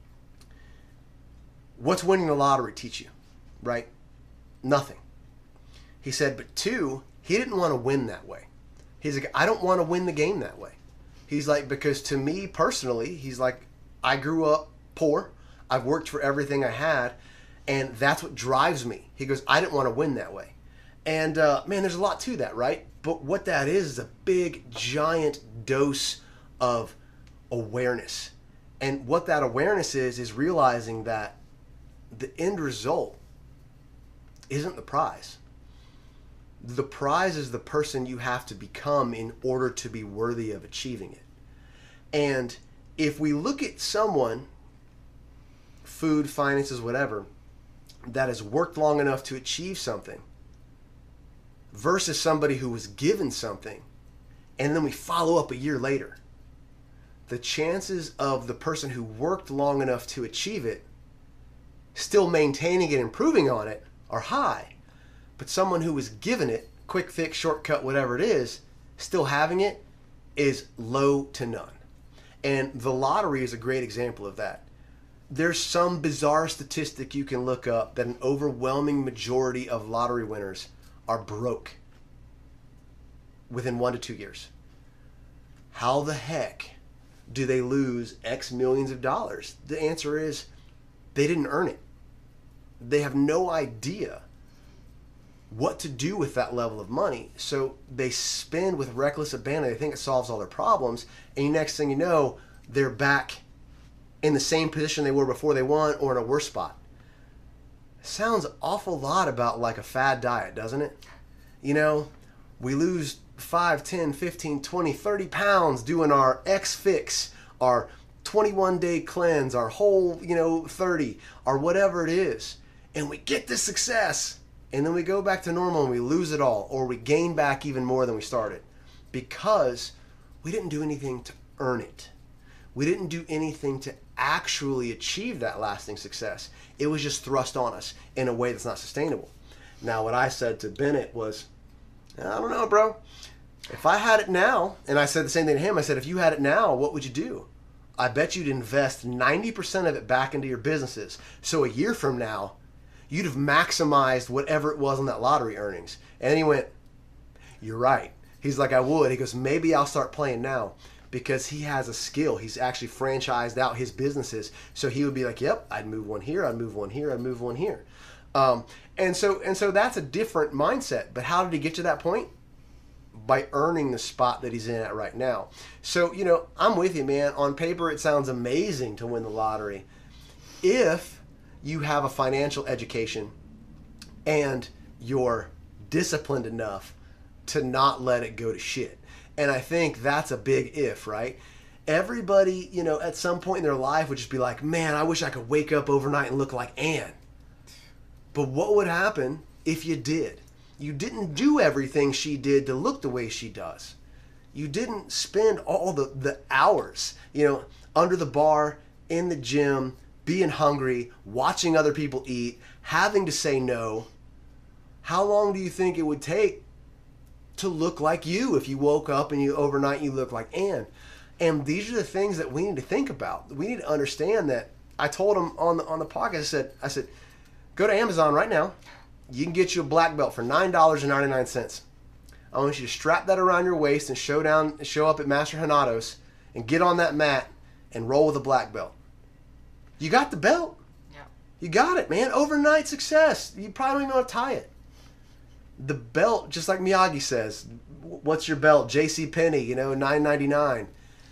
what's winning the lottery teach you, right? Nothing. He said, but two, he didn't want to win that way. He's like, I don't want to win the game that way. He's like, because to me personally, he's like, I grew up poor. I've worked for everything I had, and that's what drives me. He goes, I didn't want to win that way. And uh, man, there's a lot to that, right? But what that is is a big, giant dose of awareness. And what that awareness is, is realizing that the end result isn't the prize. The prize is the person you have to become in order to be worthy of achieving it. And if we look at someone, food, finances, whatever, that has worked long enough to achieve something, versus somebody who was given something, and then we follow up a year later, the chances of the person who worked long enough to achieve it still maintaining it, improving on it, are high. But someone who was given it, quick fix, shortcut, whatever it is, still having it, is low to none. And the lottery is a great example of that. There's some bizarre statistic you can look up that an overwhelming majority of lottery winners are broke within one to two years. How the heck do they lose X millions of dollars? The answer is they didn't earn it. They have no idea what to do with that level of money. So they spend with reckless abandon. They think it solves all their problems. And next thing you know, they're back in the same position they were before they won, or in a worse spot. Sounds an awful lot about like a fad diet, doesn't it? You know, we lose five, ten, fifteen, twenty, thirty pounds doing our X-Fix, our twenty-one day cleanse, our whole, you know, thirty, or whatever it is. And we get this success. And then we go back to normal and we lose it all, or we gain back even more than we started, because we didn't do anything to earn it. We didn't do anything to actually achieve that lasting success. It was just thrust on us in a way that's not sustainable. Now, what I said to Bennett was, I don't know, bro. If I had it now, and I said the same thing to him, I said, if you had it now, what would you do? I bet you'd invest ninety percent of it back into your businesses. So a year from now, you'd have maximized whatever it was on that lottery earnings. And he went, you're right. He's like, I would. He goes, maybe I'll start playing now, because he has a skill. He's actually franchised out his businesses. So he would be like, yep, I'd move one here, I'd move one here, I'd move one here. Um, and so and so that's a different mindset. But how did he get to that point? by earning the spot that he's in at right now. So, you know, I'm with you, man. On paper, it sounds amazing to win the lottery if you have a financial education and you're disciplined enough to not let it go to shit. And I think that's a big if, right? Everybody, you know, at some point in their life would just be like, man, I wish I could wake up overnight and look like Ann. But what would happen if you did? You didn't do everything she did to look the way she does. You didn't spend all the, the hours, you know, under the bar, in the gym, being hungry, watching other people eat, having to say no. How long do you think it would take to look like you if you woke up and you overnight you look like Ann? And these are the things that we need to think about. We need to understand that. I told him on the on the podcast, I said, I said, go to Amazon right now. You can get you a black belt for nine dollars and ninety-nine cents. I want you to strap that around your waist and show down, show up at Master Hanado's and get on that mat and roll with a black belt. You got the belt. Yeah. You got it, man. Overnight success. You probably don't even know how to tie it. The belt, just like Miyagi says, what's your belt? J C Penney, you know, nine ninety-nine.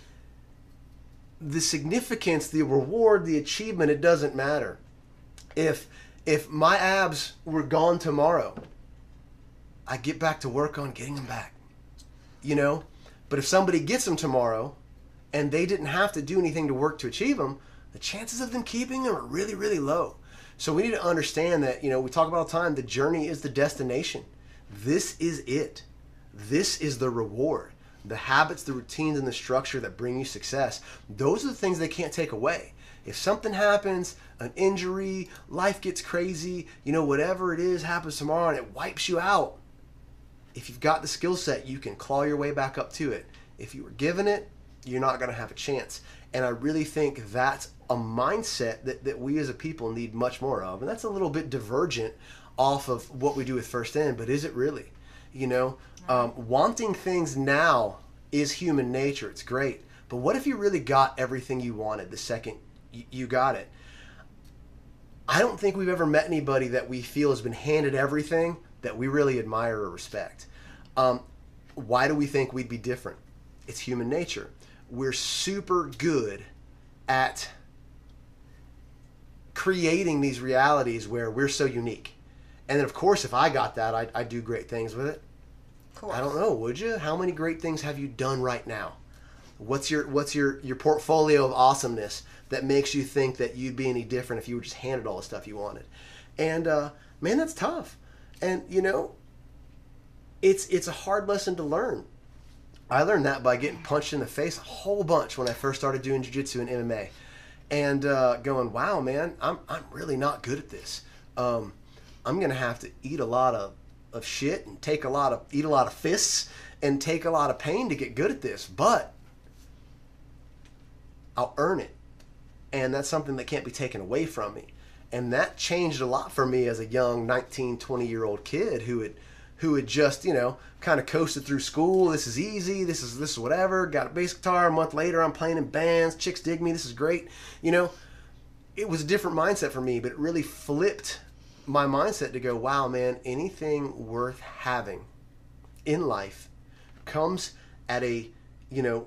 The significance, the reward, the achievement, it doesn't matter. If if my abs were gone tomorrow, I get back to work on getting them back. You know? But if somebody gets them tomorrow and they didn't have to do anything to work to achieve them, the chances of them keeping them are really, really low. So we need to understand that, you know, we talk about all the time, the journey is the destination. This is it. This is the reward. The habits, the routines, and the structure that bring you success. Those are the things they can't take away. If something happens, an injury, life gets crazy, you know, whatever it is happens tomorrow and it wipes you out. If you've got the skill set, you can claw your way back up to it. If you were given it, you're not going to have a chance. And I really think that's a mindset that, that we as a people need much more of. And that's a little bit divergent off of what we do with First In, but is it really? You know, um, wanting things now is human nature. It's great. But what if you really got everything you wanted the second you, you got it? I don't think we've ever met anybody that we feel has been handed everything that we really admire or respect. Um, why do we think we'd be different? It's human nature. We're super good at creating these realities where we're so unique. And then, of course, if I got that, I'd, I'd do great things with it. Of course. I don't know, would you? How many great things have you done right now? What's your what's your, your portfolio of awesomeness that makes you think that you'd be any different if you were just handed all the stuff you wanted? And, uh, man, that's tough. And, you know, it's it's a hard lesson to learn. I learned that by getting punched in the face a whole bunch when I first started doing jiu-jitsu and M M A. And uh, going, wow, man, I'm I'm really not good at this. Um, I'm going to have to eat a lot of, of shit and take a lot of, eat a lot of fists and take a lot of pain to get good at this. But I'll earn it. And that's something that can't be taken away from me. And that changed a lot for me as a young nineteen, twenty-year-old kid who had who had just, you know, kind of coasted through school. This is easy. This is this is whatever. Got a bass guitar. A month later, I'm playing in bands. Chicks dig me. This is great. You know, it was a different mindset for me, but it really flipped my mindset to go, wow, man, anything worth having in life comes at a, you know,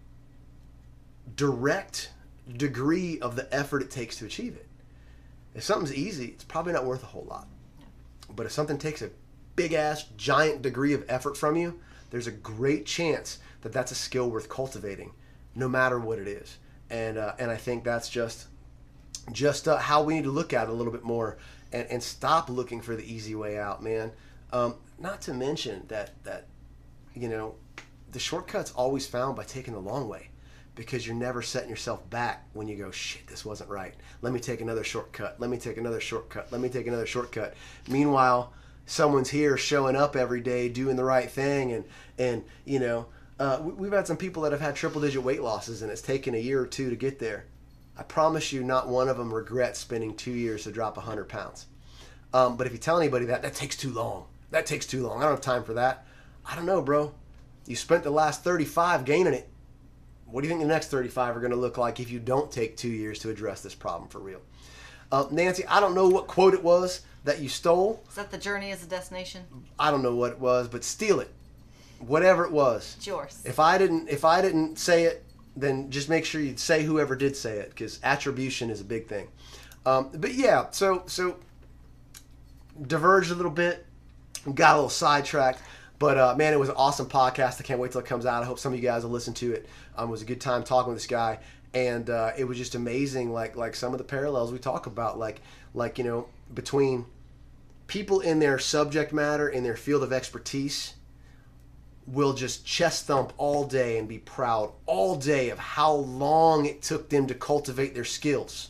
direct degree of the effort it takes to achieve it. If something's easy, it's probably not worth a whole lot. But if something takes a big-ass, giant degree of effort from you, there's a great chance that that's a skill worth cultivating, no matter what it is. And uh, and I think that's just just uh, how we need to look at it a little bit more and, and stop looking for the easy way out, man. Um, not to mention that, that, you know, the shortcut's always found by taking the long way, because you're never setting yourself back when you go, shit, this wasn't right. Let me take another shortcut. Let me take another shortcut. Let me take another shortcut. Meanwhile, someone's here showing up every day, doing the right thing. And, and you know, uh, we've had some people that have had triple-digit weight losses, and it's taken a year or two to get there. I promise you not one of them regrets spending two years to drop one hundred pounds. Um, but if you tell anybody that, that takes too long. That takes too long. I don't have time for that. I don't know, bro. You spent the last thirty-five gaining it. What do you think the next thirty-five are going to look like if you don't take two years to address this problem for real? Uh, Nancy, I don't know what quote it was that you stole. Is that the journey is the destination? I don't know what it was, but steal it. whatever it was. It's yours. If I didn't, if I didn't say it, then just make sure you say whoever did say it, because attribution is a big thing. Um, but yeah, so so diverged a little bit, got a little sidetracked. But uh, man, it was an awesome podcast. I can't wait till it comes out. I hope some of you guys will listen to it. Um, it was a good time talking with this guy, and uh, it was just amazing. Like like some of the parallels we talk about, like like you know, between people in their subject matter, in their field of expertise, will just chest thump all day and be proud all day of how long it took them to cultivate their skills,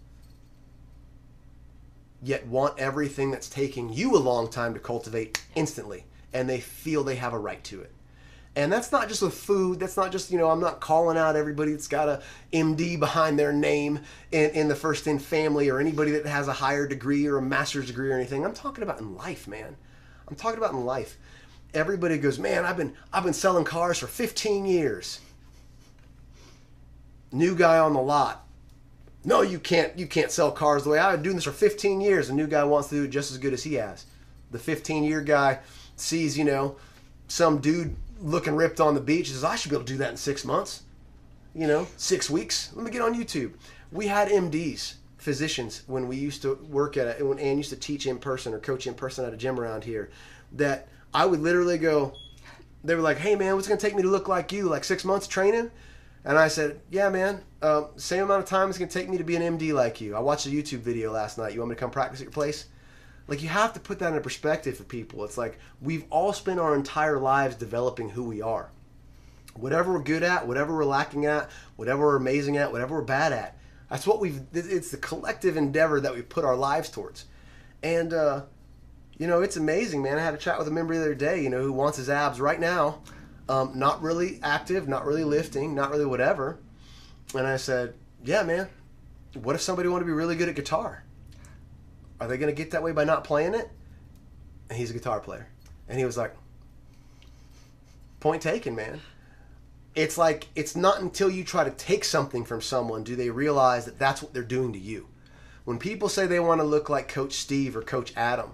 yet want everything that's taking you a long time to cultivate instantly, and they feel they have a right to it. And that's not just with food. That's not just, you know, I'm not calling out everybody that's got a M D behind their name in, in the First In family, or anybody that has a higher degree or a master's degree or anything. I'm talking about in life, man. I'm talking about in life. Everybody goes, man, I've been I've been selling cars for fifteen years. New guy on the lot. No, you can't you can't sell cars the way I've been doing this for fifteen years. The new guy wants to do it just as good as he has. The fifteen year guy sees, you know, some dude looking ripped on the beach, says, I should be able to do that in six months. You know, six weeks. Let me get on YouTube. We had M Ds, physicians, when we used to work at it, when Ann used to teach in person or coach in person at a gym around here, that I would literally go, they were like, hey man, what's it going to take me to look like you? Like six months training? And I said, yeah man, um, same amount of time it's going to take me to be an M D like you. I watched a YouTube video last night. You want me to come practice at your place? Like, you have to put that in perspective for people. It's like, we've all spent our entire lives developing who we are. Whatever we're good at, whatever we're lacking at, whatever we're amazing at, whatever we're bad at. That's what we've, it's the collective endeavor that we put our lives towards. And, uh, you know, it's amazing, man. I had a chat with a member the other day, you know, who wants his abs right now. Um, not really active, not really lifting, not really whatever. And I said, yeah, man, what if somebody wanted to be really good at guitar? Are they going to get that way by not playing it? And he's a guitar player. And he was like, point taken, man. It's like, it's not until you try to take something from someone do they realize that that's what they're doing to you. When people say they want to look like Coach Steve or Coach Adam,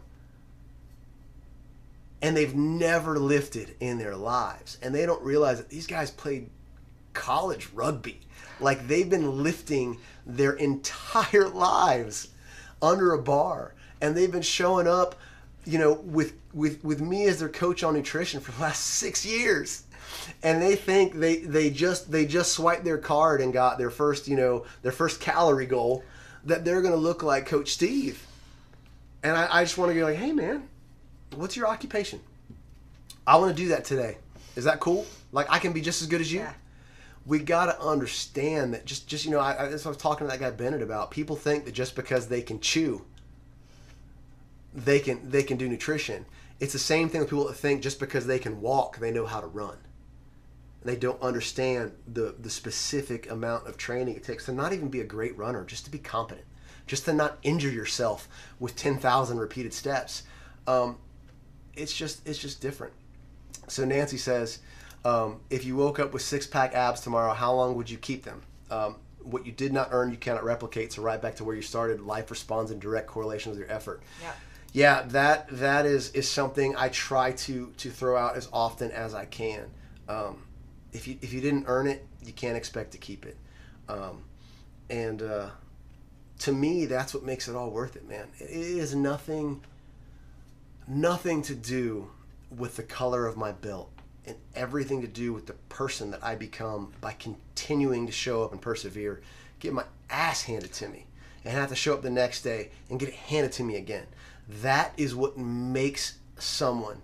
and they've never lifted in their lives, and they don't realize that these guys played college rugby. Like, they've been lifting their entire lives under a bar, and they've been showing up, you know, with with with me as their coach on nutrition for the last six years, and they think they they just they just swiped their card and got their first, you know, their first calorie goal, that they're going to look like Coach Steve. And I, I just want to go like, hey man, what's your occupation? I want to do that today. Is that cool? Like, I can be just as good as you. Yeah. We got to understand that just, just you know, I, I, that's what I was talking to that guy Bennett about. People think that just because they can chew, they can they can do nutrition. It's the same thing with people that think just because they can walk, they know how to run. And they don't understand the, the specific amount of training it takes to not even be a great runner, just to be competent, just to not injure yourself with ten thousand repeated steps. Um, it's just it's just different. So Nancy says, Um, if you woke up with six-pack abs tomorrow, how long would you keep them? Um, what you did not earn, you cannot replicate. So right back to where you started. Life responds in direct correlation with your effort. Yeah, yeah, that that is is something I try to to throw out as often as I can. Um, if you if you didn't earn it, you can't expect to keep it. Um, and uh, to me, that's what makes it all worth it, man. It is nothing nothing to do with the color of my belt, and everything to do with the person that I become by continuing to show up and persevere, get my ass handed to me, and have to show up the next day and get it handed to me again. That is what makes someone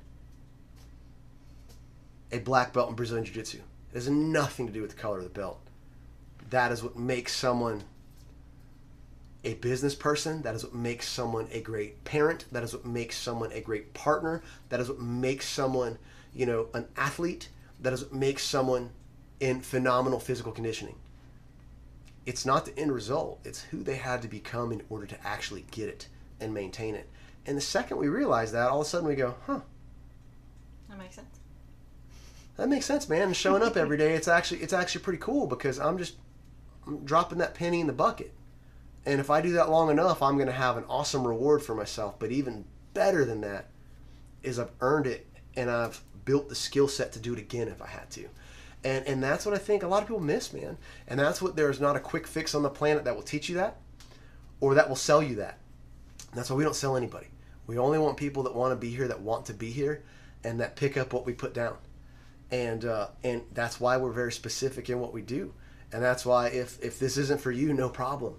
a black belt in Brazilian Jiu-Jitsu. It has nothing to do with the color of the belt. That is what makes someone a business person. That is what makes someone a great parent. That is what makes someone a great partner. That is what makes someone, you know, an athlete. That is what makes someone in phenomenal physical conditioning. It's not the end result. It's who they had to become in order to actually get it and maintain it. And the second we realize that, all of a sudden we go, huh. that makes sense. That makes sense, man. And showing up every day, it's actually it's actually pretty cool, because I'm just I'm dropping that penny in the bucket. And if I do that long enough, I'm going to have an awesome reward for myself. But even better than that is I've earned it, and I've built the skill set to do it again if I had to. And and that's what I think a lot of people miss, man. And that's what there's not a quick fix on the planet that will teach you that or that will sell you that. And that's why we don't sell anybody. We only want people that want to be here, that want to be here, and that pick up what we put down. And uh, and that's why we're very specific in what we do. And that's why if, if this isn't for you, no problem.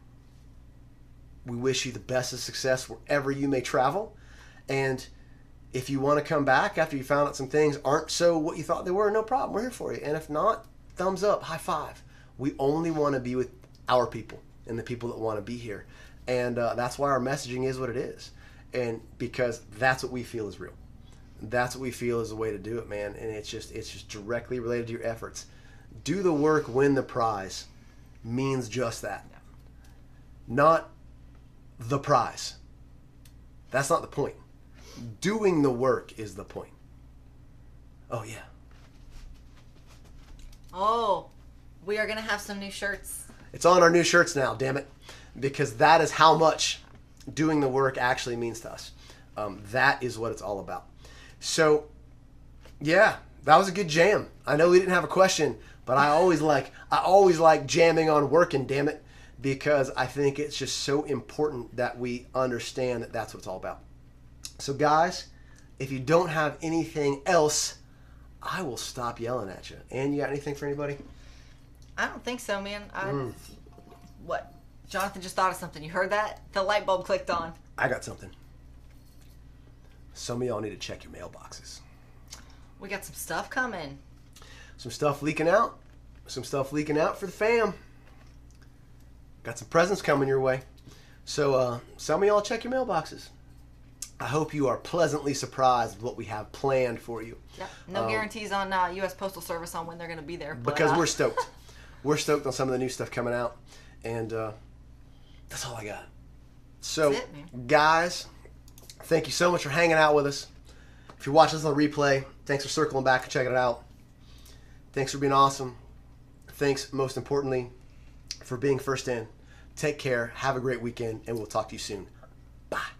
We wish you the best of success wherever you may travel. And if you want to come back after you found out some things aren't so what you thought they were, no problem. We're here for you. And if not, thumbs up, high five. We only want to be with our people and the people that want to be here. And uh, that's why our messaging is what it is. And because that's what we feel is real. That's what we feel is the way to do it, man. And it's just it's just directly related to your efforts. Do the work, win the prize means just that. Not the prize. That's not the point. Doing the work is the point. Oh, yeah. Oh, we are going to have some new shirts. It's on our new shirts now, damn it. Because that is how much doing the work actually means to us. Um, that is what it's all about. So, yeah, that was a good jam. I know we didn't have a question, but I always like I always like jamming on working, damn it, because I think it's just so important that we understand that that's what it's all about. So, guys, if you don't have anything else, I will stop yelling at you. And you got anything for anybody? I don't think so, man. I, Mm. What? Jonathan just thought of something. You heard that? The light bulb clicked on. I got something. Some of y'all need to check your mailboxes. We got some stuff coming. Some stuff leaking out. Some stuff leaking out for the fam. Got some presents coming your way. So uh, some of y'all check your mailboxes. I hope you are pleasantly surprised with what we have planned for you. Yep. No Um, guarantees on uh, U S Postal Service on when they're going to be there. But, Because uh, we're stoked. We're stoked on some of the new stuff coming out. And uh, that's all I got. So, That's it, man. guys, thank you so much for hanging out with us. If you're watching this on replay, thanks for circling back and checking it out. Thanks for being awesome. Thanks, most importantly, for being first in. Take care. Have a great weekend, and we'll talk to you soon. Bye.